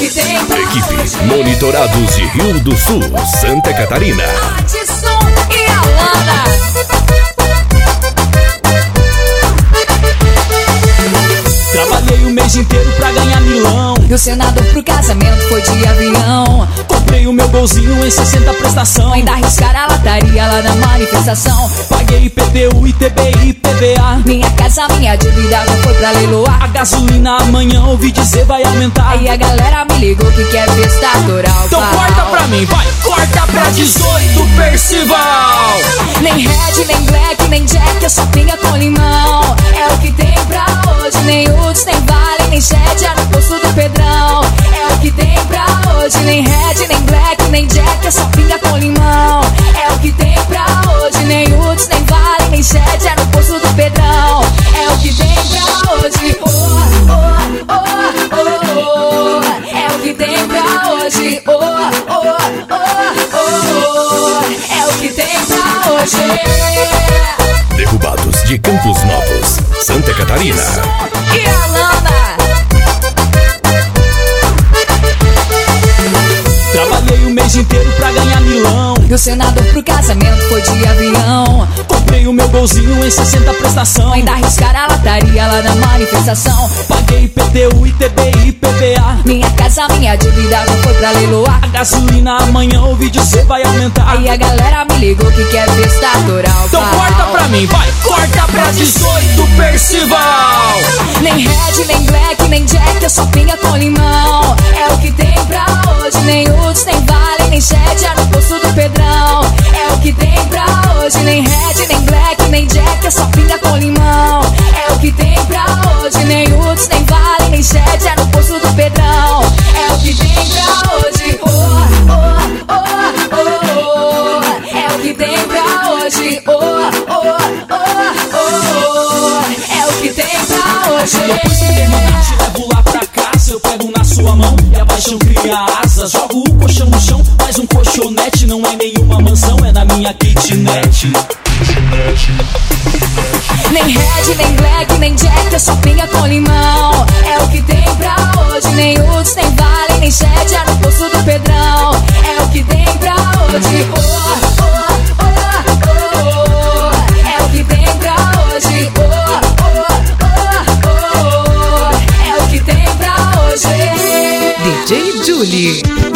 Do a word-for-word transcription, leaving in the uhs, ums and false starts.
tem pra Equipe hoje. Monitorados de Rio do Sul, Santa Catarina. Adson e Alana. Trabalhei o mês inteiro pra ganhar milão. E o Senado pro casamento foi de avião. Comprei o meu golzinho em sessenta prestação. Ainda arriscaram a lataria lá na manifestação. Paguei I P T U, I T B I, I P V A. Minha casa, minha dívida não foi pra leiloar. A gasolina amanhã ouvi dizer vai aumentar. Aí a galera me ligou que quer testatoral. Então corta pra mim, vai, corta pra dezoito, Percival. Nem Red, nem Black, nem Jack, é só pinga com limão. É o que tem pra hoje. Nem Uds, nem Vale, nem Shed, é no posto do Pedrão. É o que tem pra hoje. Nem Red, nem Black, nem Jack, é só pinga com limão. É o que tem pra hoje. Nem Uds, nem Vale, nem Shed, é no posto do Pedrão. É o que tem pra hoje. Oh, oh, oh, oh, oh. É o que tem pra hoje. Oh, oh, oh, oh. É o que tem pra hoje. Derrubados de Campos Novos, Santa Catarina. E a Lana. Trabalhei o mês inteiro pra ganhar milão. E o Senado pro casamento foi de avião. Comprei o meu golzinho em sessenta prestação. Ainda arriscaram a lataria lá na manifestação. Paguei I P T U, I T B I, I P V A. Minha casa, minha dívida não foi pra leiloar. A gasolina amanhã ouvi dizer vai aumentar. Aí a galera me ligou que quer testatoral. Então corta pra mim, vai, corta pra dezoito, Percival. Nem Red, nem Black, nem Jack, é só pinga com limão. É o que tem pra hoje. Nem Uds, nem Vale, nem Shed, é no posto do Pedrão. É o que tem pra hoje. Nem Red, nem Black, nem Jack, é só pinga com limão. É o que tem pra hoje. Nem Uds, nem Vale, nem Shed, é no posto do Pedrão. É o que tem pra hoje. Oh, oh, oh, oh, oh. É o que tem pra hoje. Oh, oh, oh, oh. É o que tem pra hoje. Depois que terminar, te levo lá pra casa. Eu pego na sua mão e a paixão cria asas. Jogo o colchão no chão, mais um colchonete. Não é nenhuma mansão, é na minha kitnet. Nem Red, nem Black, nem Jack, é só pinga com limão. É o que tem pra hoje. Nem Uds, nem Vale, nem Shed, é no posto do Pedrão. É o que tem pra hoje. Oh, oh, oh, oh. É o que tem pra hoje. Oh, oh, oh, oh. É o que tem pra hoje. D J Julie.